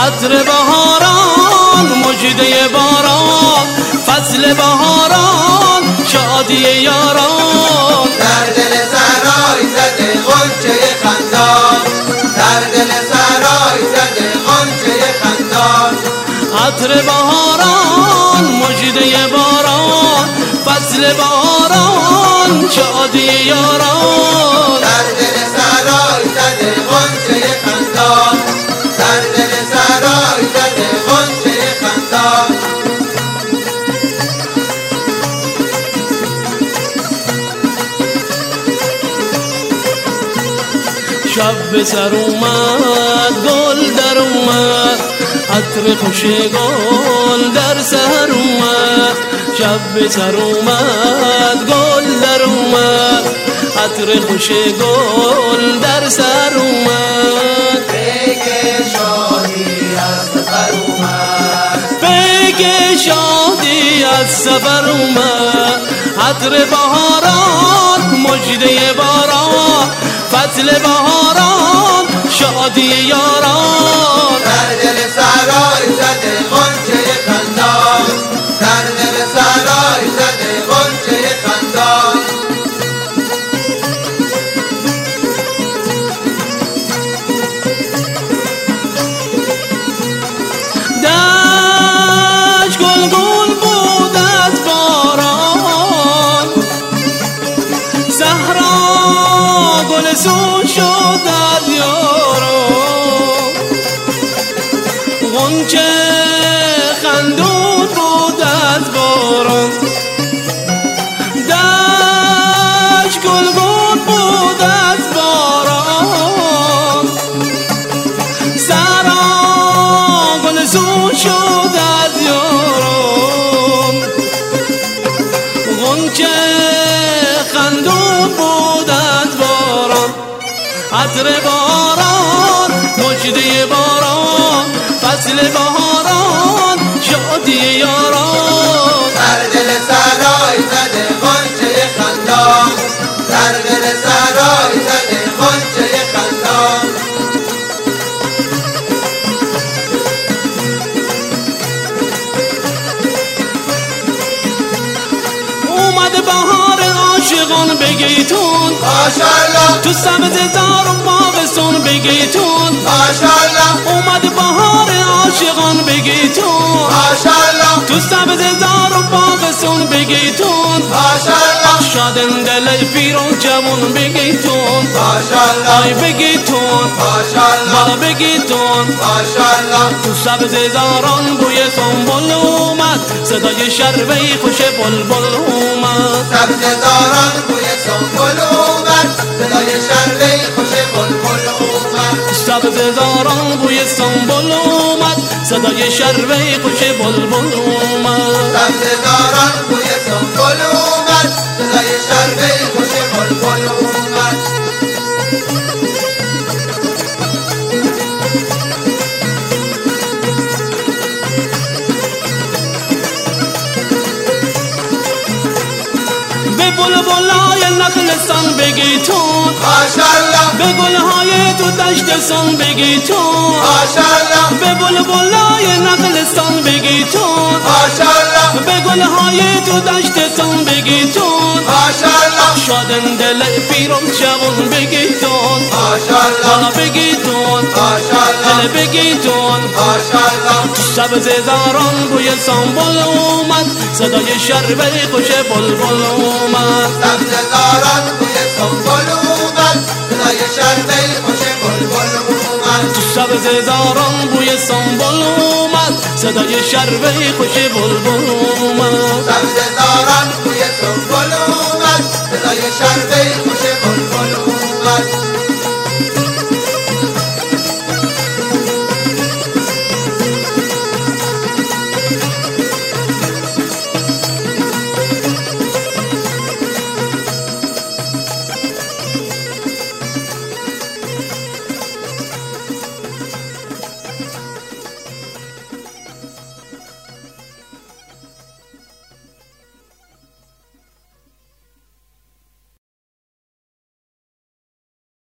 عطر بهاران مژده باران، فصل بهاران شادی یاران. در دل سرای زده غنچه خندان، در دل سرای زده غنچه خندان. عطر بهاران مژده باران، فصل بهاران شادی یاران. در دل سرای زده غنچه خندان، در دل سرای زده غنچه خندان. شب به سر اومد گل در اومد، عطر خوش گل در سر اومد. شب به سر اومد گل در اومد، عطر خوش گل در سر اومد. بگه شادی از سفر اومد، بگه شادی از سفر اومد. عطر بهاران مژده باران، فصل بهاران شادی یاران. در دل سرای زده غنچه خندان، در دل سرای زده غنچه خندان. دشت گل گل بود از باران، صحرا گل سون شد از یاران. غنچه خندون بود از باران، دشت گل گل بود از باران، صحرا گل سون شد از یاران. غنچه خندون بود از باران، عطر باران مژده باران، فصل بهاران شادی یاران. در دل سرای زده غنچه خندان، در دل سرای زده غنچه خندان. اومد بهار عاشقان بگیتون، ماشاءالله تو سبز زار و باغستون بگیتون. ماشاءالله اومد بهار عاشقان بگیتون، ماشاءالله تو سبز زار و باغستون بگیتون. ماشاءالله شادن دل پیر و جوان بگیتون، ماشاءالله آی بگیتون ماشاءالله بالا بگیتون. ماشاءالله تو سبز زاران بوی سنبل اومد، صدای شربه خوش بلبل اومد. سبز داران بوی سنبل اومد، صدای شربه خوش بلبل اومد. سبز زاران بوی سنبل اومد، صدای شربه خوش بلبل اومد. سبز داران بوی سنبل اومد، صدای شربه خوش بلبل اومد. به بلبلای نخلستان بگیتون، ماشاءالله به گلهای تو دشتستان بگیتون. ماشاءالله به بلبلای نخلستان بگیتون، ماشاءالله به گلهای تو دشتستان بگیتون. ماشاءالله شادن دل پیر و جوان بگیتون، ماشاءالله بالا بگیتون ماشاءالله دل بگیتون. ماشاءالله سبز زاران بوی سنبل اومد، صدای شربه خوش بلبل اومد. سبز داران بوی سنبل اومد، صدای شربه خوش بلبل اومد. سبز زاران بوی سنبل اومد، صدای شربه خوش بلبل اومد. سبز داران بوی سنبل اومد، صدای شربه خوش بلبل اومد.